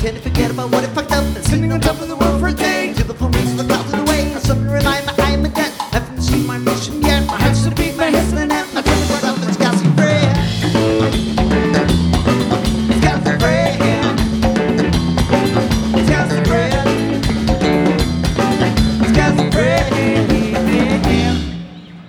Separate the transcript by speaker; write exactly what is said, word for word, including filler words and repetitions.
Speaker 1: Can you forget about what it packed up? And sitting on top of the world.